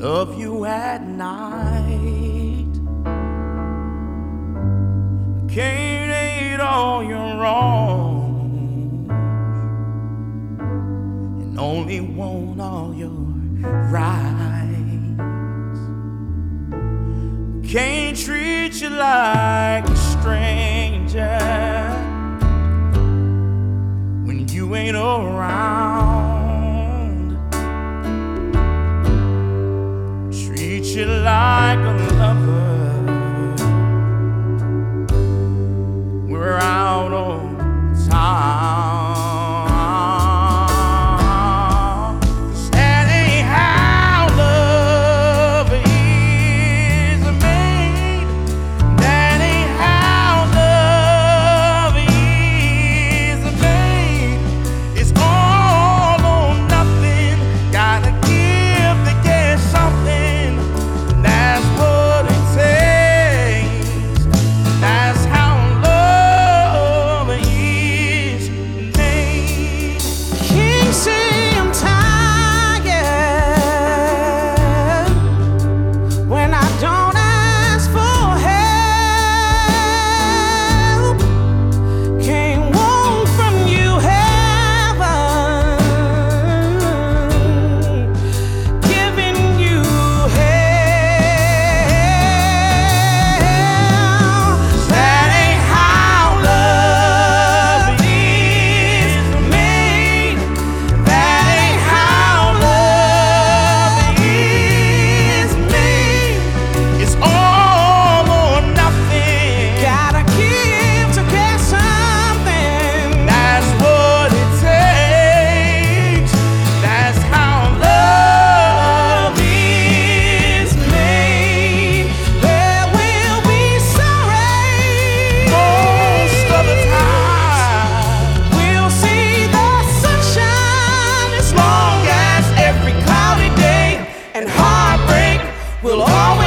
love you at night. I can't hate all your wrongs and only want all your rights. Can't treat you like a stranger when you ain't around. Treat you like a lover. We're out on time. 'Cause that ain't how love is made. That ain't how love is made. It's all or nothing. Gotta give to get something. That's what it takes. That's how love is made. Can't say I'm tired when I don't ask for help. Can't want from you heaven, giving you hell. That ain't how love is made. That ain't how love is made. It's all or nothing. Gotta give to get something. That's what it takes. That's how love is made. There will be sorrow. Most of the time, We'll see the sunshine as long as every cloudy day and heartbreak will always